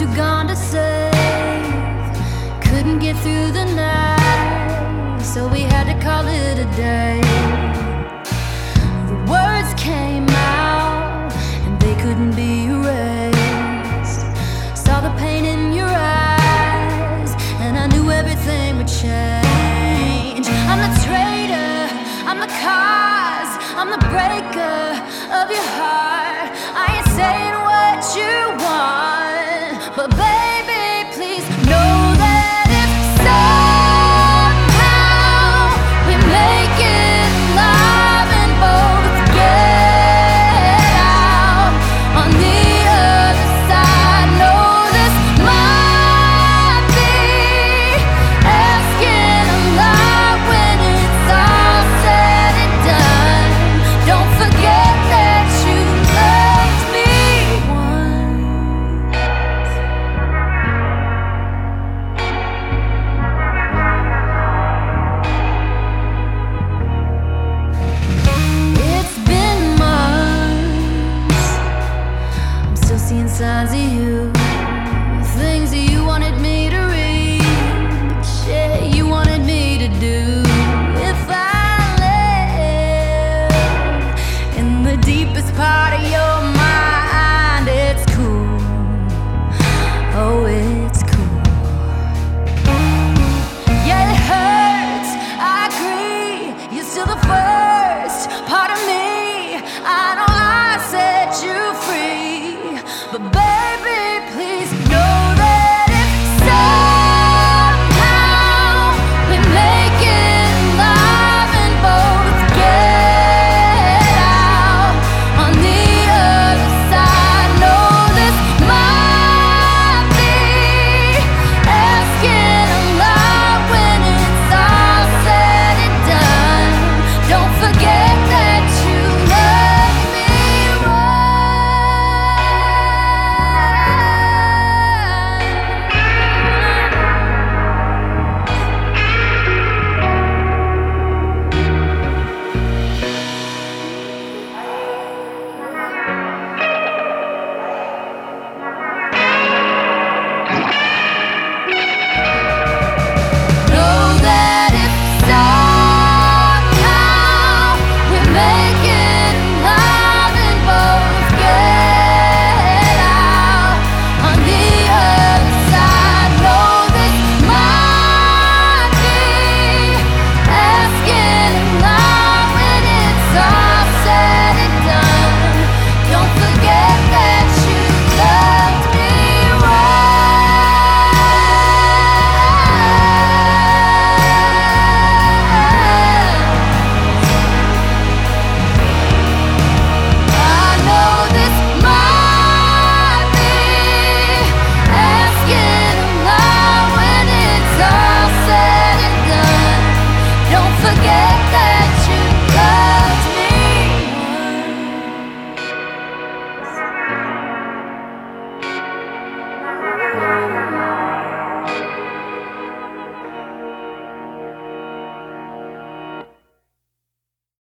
too gone to save. Couldn't get through the night, so we had to call it a day. The words came out and they couldn't be erased. Saw the pain in your eyes and I knew everything would change. I'm the traitor, I'm the cause, I'm the breaker of your heart. I ain't saying what you want, but baby, please know that if somehow we make it love and both get out on the other side, know this might be asking a lot when it's all said and done. Don't forget that you loved me once. It's been months, I'm still seeing signs of you.